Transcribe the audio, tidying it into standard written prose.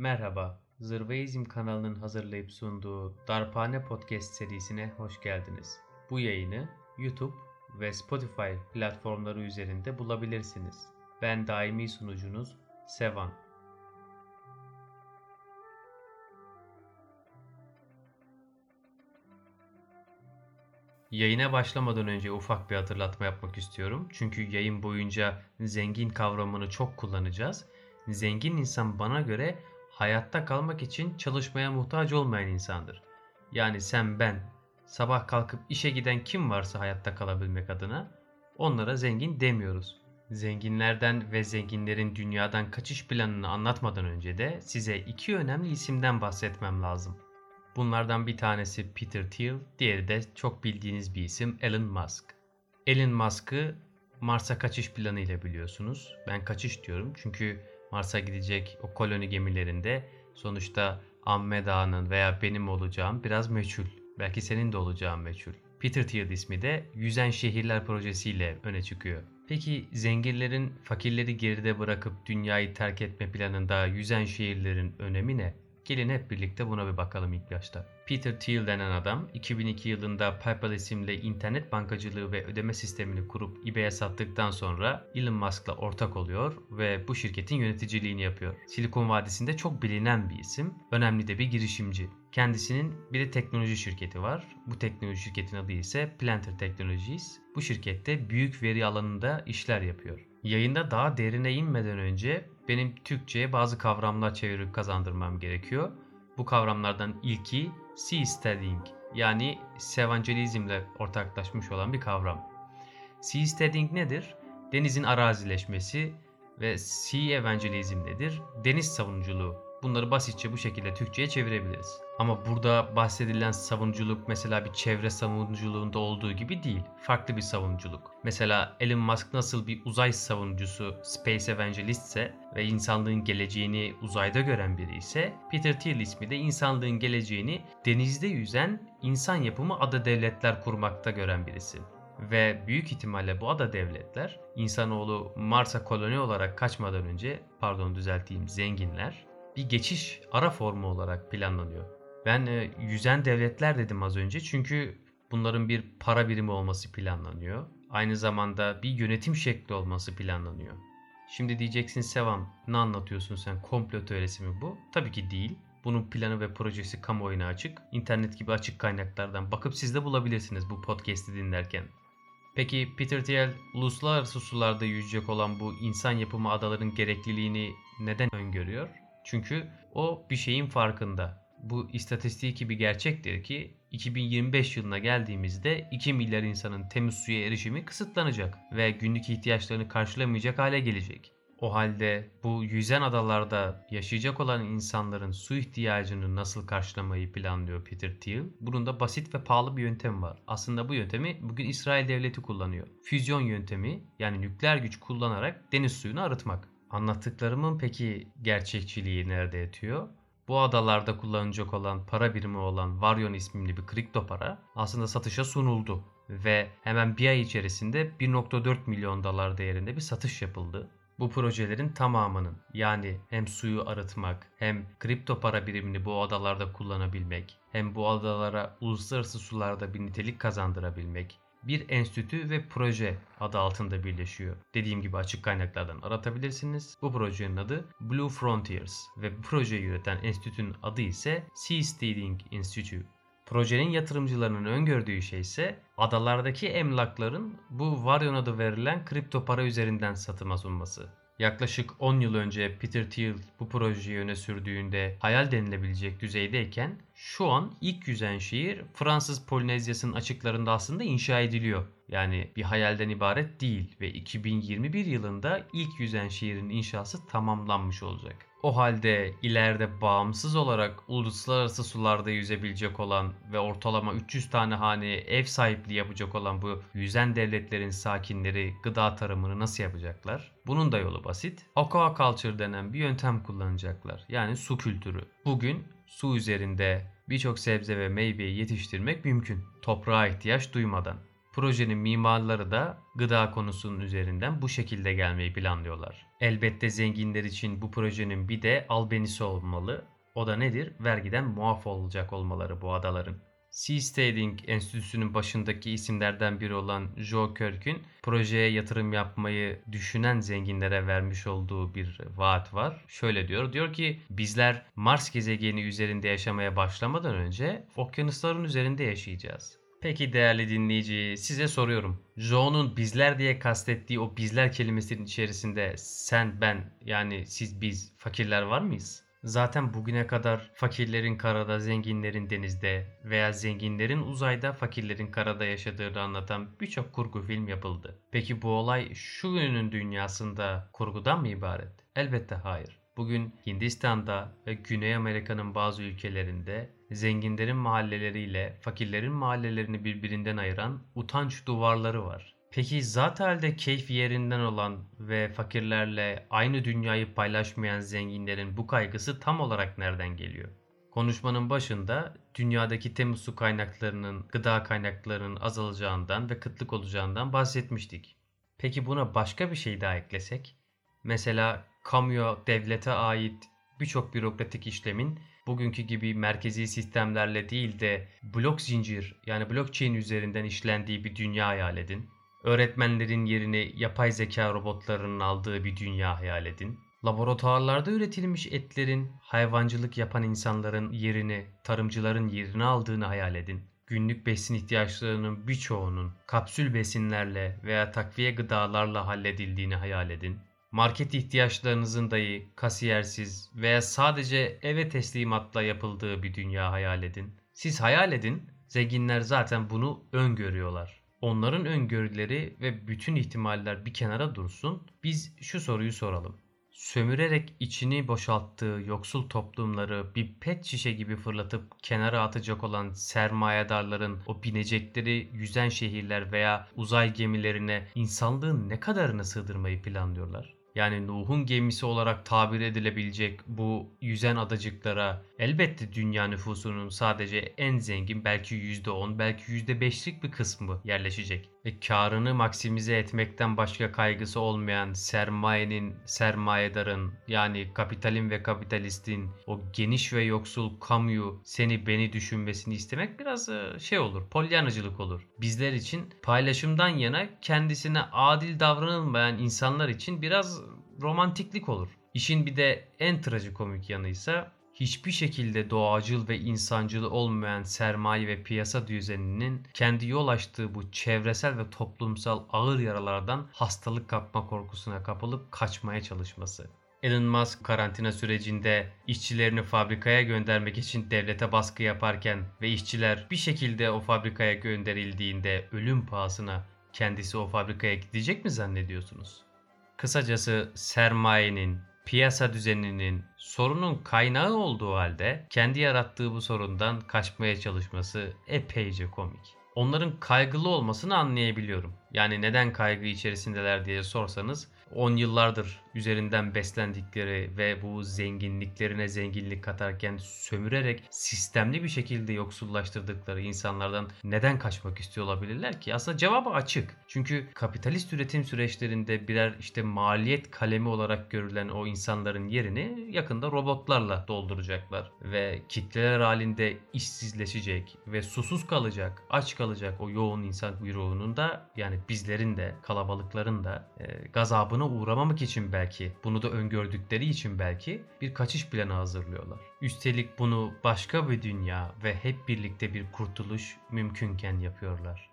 Merhaba, Zırvaizm kanalının hazırlayıp sunduğu Darphane Podcast serisine hoş geldiniz. Bu yayını YouTube ve Spotify platformları üzerinde bulabilirsiniz. Ben daimi sunucunuz Sevan. Yayına başlamadan önce ufak bir hatırlatma yapmak istiyorum. Çünkü yayın boyunca zengin kavramını çok kullanacağız. Zengin insan bana göre hayatta kalmak için çalışmaya muhtaç olmayan insandır. Yani sen, ben, sabah kalkıp işe giden kim varsa hayatta kalabilmek adına onlara zengin demiyoruz. Zenginlerden ve zenginlerin dünyadan kaçış planını anlatmadan önce de size iki önemli isimden bahsetmem lazım. Bunlardan bir tanesi Peter Thiel, diğeri de çok bildiğiniz bir isim Elon Musk. Elon Musk'ı Mars'a kaçış planı ile biliyorsunuz. Ben kaçış diyorum çünkü Mars'a gidecek o koloni gemilerinde sonuçta Amme Dağı'nın veya benim olacağım biraz meçhul. Belki senin de olacağın meçhul. Peter Thiel ismi de Yüzen Şehirler projesiyle öne çıkıyor. Peki zenginlerin fakirleri geride bırakıp dünyayı terk etme planında yüzen şehirlerin önemi ne? Gelin hep birlikte buna bir bakalım ilk başta. Peter Thiel denen adam 2002 yılında PayPal isimli internet bankacılığı ve ödeme sistemini kurup eBay'e sattıktan sonra Elon Musk'la ortak oluyor ve bu şirketin yöneticiliğini yapıyor. Silikon Vadisi'nde çok bilinen bir isim, önemli de bir girişimci. Kendisinin bir de teknoloji şirketi var. Bu teknoloji şirketin adı ise Planter Technologies. Bu şirkette büyük veri alanında işler yapıyor. Yayında daha derine inmeden önce benim Türkçe'ye bazı kavramlar çevirip kazandırmam gerekiyor. Bu kavramlardan ilki seasteading, yani sevancılizmle ortaklaşmış olan bir kavram. Seasteading nedir? Denizin arazileşmesi ve sea evangelizm nedir? Deniz savunuculuğu. Bunları basitçe bu şekilde Türkçe'ye çevirebiliriz. Ama burada bahsedilen savunuculuk mesela bir çevre savunuculuğunda olduğu gibi değil. Farklı bir savunuculuk. Mesela Elon Musk nasıl bir uzay savunucusu, space evangelist ise ve insanlığın geleceğini uzayda gören biri ise, Peter Thiel ismi de insanlığın geleceğini denizde yüzen insan yapımı ada devletler kurmakta gören birisi. Ve büyük ihtimalle bu ada devletler insanoğlu Mars'a koloni olarak kaçmadan önce, pardon düzelteyim, zenginler bir geçiş ara formu olarak planlanıyor. Ben yüzen devletler dedim az önce çünkü bunların bir para birimi olması planlanıyor. Aynı zamanda bir yönetim şekli olması planlanıyor. Şimdi diyeceksin Sevan, ne anlatıyorsun sen, komplo teorisi mi bu? Tabii ki değil. Bunun planı ve projesi kamuoyuna açık. İnternet gibi açık kaynaklardan bakıp siz de bulabilirsiniz bu podcast'i dinlerken. Peki Peter Thiel uluslararası sularda yüzecek olan bu insan yapımı adaların gerekliliğini neden öngörüyor? Çünkü o bir şeyin farkında. Bu istatistiki bir gerçektir ki 2025 yılına geldiğimizde 2 milyar insanın temiz suya erişimi kısıtlanacak ve günlük ihtiyaçlarını karşılamayacak hale gelecek. O halde bu yüzen adalarda yaşayacak olan insanların su ihtiyacını nasıl karşılamayı planlıyor Peter Thiel? Bunun da basit ve pahalı bir yöntemi var. Aslında bu yöntemi bugün İsrail devleti kullanıyor. Füzyon yöntemi, yani nükleer güç kullanarak deniz suyunu arıtmak. Anlattıklarımın peki gerçekçiliği nerede yatıyor? Bu adalarda kullanılacak olan para birimi olan Varyon isimli bir kripto para aslında satışa sunuldu ve hemen bir ay içerisinde 1,4 milyon dolar değerinde bir satış yapıldı. Bu projelerin tamamının, yani hem suyu arıtmak, hem kripto para birimini bu adalarda kullanabilmek, hem bu adalara uluslararası sularda bir nitelik kazandırabilmek, bir enstitü ve proje adı altında birleşiyor. Dediğim gibi açık kaynaklardan aratabilirsiniz. Bu projenin adı Blue Frontiers ve bu projeyi yürüten enstitünün adı ise Seasteading Institute. Projenin yatırımcılarının öngördüğü şey ise adalardaki emlakların bu Varyon adı verilen kripto para üzerinden satıma sunması. Yaklaşık 10 yıl önce Peter Thiel bu projeyi öne sürdüğünde hayal denilebilecek düzeydeyken şu an ilk yüzen şehir Fransız Polinezyası'nın açıklarında aslında inşa ediliyor. Yani bir hayalden ibaret değil ve 2021 yılında ilk yüzen şehrin inşası tamamlanmış olacak. O halde ileride bağımsız olarak uluslararası sularda yüzebilecek olan ve ortalama 300 tane haneye ev sahipliği yapacak olan bu yüzen devletlerin sakinleri gıda tarımını nasıl yapacaklar? Bunun da yolu basit. Aquaculture denen bir yöntem kullanacaklar. Yani su kültürü. Bugün su üzerinde birçok sebze ve meyveyi yetiştirmek mümkün. Toprağa ihtiyaç duymadan. Projenin mimarları da gıda konusunun üzerinden bu şekilde gelmeyi planlıyorlar. Elbette zenginler için bu projenin bir de albenisi olmalı. O da nedir? Vergiden muaf olacak olmaları bu adaların. Seasteading Enstitüsü'nün başındaki isimlerden biri olan Joe Kirk'ün projeye yatırım yapmayı düşünen zenginlere vermiş olduğu bir vaat var. Şöyle diyor ki bizler Mars gezegeni üzerinde yaşamaya başlamadan önce okyanusların üzerinde yaşayacağız. Peki değerli dinleyici, size soruyorum. Joe'nun bizler diye kastettiği o bizler kelimesinin içerisinde sen, ben, yani siz, biz, fakirler var mıyız? Zaten bugüne kadar fakirlerin karada, zenginlerin denizde veya zenginlerin uzayda, fakirlerin karada yaşadığını anlatan birçok kurgu film yapıldı. Peki bu olay şu günün dünyasında kurgudan mı ibaret? Elbette hayır. Bugün Hindistan'da ve Güney Amerika'nın bazı ülkelerinde zenginlerin mahalleleriyle fakirlerin mahallelerini birbirinden ayıran utanç duvarları var. Peki zaten halde keyfi yerinden olan ve fakirlerle aynı dünyayı paylaşmayan zenginlerin bu kaygısı tam olarak nereden geliyor? Konuşmanın başında dünyadaki temiz su kaynaklarının, gıda kaynaklarının azalacağından ve kıtlık olacağından bahsetmiştik. Peki buna başka bir şey daha eklesek? Mesela kamuya, devlete ait birçok bürokratik işlemin bugünkü gibi merkezi sistemlerle değil de blok zincir yani blockchain üzerinden işlendiği bir dünya hayal edin. Öğretmenlerin yerini yapay zeka robotlarının aldığı bir dünya hayal edin. Laboratuvarlarda üretilmiş etlerin hayvancılık yapan insanların yerini, tarımcıların yerini aldığını hayal edin. Günlük besin ihtiyaçlarının birçoğunun kapsül besinlerle veya takviye gıdalarla halledildiğini hayal edin. Market ihtiyaçlarınızın dahi kasiyersiz veya sadece eve teslimatla yapıldığı bir dünya hayal edin. Siz hayal edin, zenginler zaten bunu öngörüyorlar. Onların öngörüleri ve bütün ihtimaller bir kenara dursun. Biz şu soruyu soralım. Sömürerek içini boşalttığı yoksul toplumları bir pet şişe gibi fırlatıp kenara atacak olan sermayedarların o binecekleri yüzen şehirler veya uzay gemilerine insanlığın ne kadarını sığdırmayı planlıyorlar? Yani Nuh'un gemisi olarak tabir edilebilecek bu yüzen adacıklara elbette dünya nüfusunun sadece en zengin belki %10 belki %5'lik bir kısmı yerleşecek. Ve karını maksimize etmekten başka kaygısı olmayan sermayenin, sermayedarın yani kapitalin ve kapitalistin o geniş ve yoksul kamuyu seni beni düşünmesini istemek biraz şey olur, polyanacılık olur. Bizler için paylaşımdan yana kendisine adil davranılmayan insanlar için biraz romantiklik olur. İşin bir de en trajikomik yanıysa hiçbir şekilde doğacıl ve insancıl olmayan sermaye ve piyasa düzeninin kendi yol açtığı bu çevresel ve toplumsal ağır yaralardan hastalık kapma korkusuna kapılıp kaçmaya çalışması. Elon Musk karantina sürecinde işçilerini fabrikaya göndermek için devlete baskı yaparken ve işçiler bir şekilde o fabrikaya gönderildiğinde ölüm pahasına kendisi o fabrikaya gidecek mi zannediyorsunuz? Kısacası sermayenin, piyasa düzeninin sorunun kaynağı olduğu halde kendi yarattığı bu sorundan kaçmaya çalışması epeyce komik. Onların kaygılı olmasını anlayabiliyorum. Yani neden kaygı içerisindeler diye sorsanız 10 yıllardır üzerinden beslendikleri ve bu zenginliklerine zenginlik katarken sömürerek sistemli bir şekilde yoksullaştırdıkları insanlardan neden kaçmak istiyor olabilirler ki? Aslında cevabı açık. Çünkü kapitalist üretim süreçlerinde birer işte maliyet kalemi olarak görülen o insanların yerini yakında robotlarla dolduracaklar ve kitleler halinde işsizleşecek ve susuz kalacak, aç kalacak o yoğun insan kuyruğunun da yani bizlerin de kalabalıkların da gazabına uğramamak için belki bunu da öngördükleri için belki bir kaçış planı hazırlıyorlar. Üstelik bunu başka bir dünya ve hep birlikte bir kurtuluş mümkünken yapıyorlar.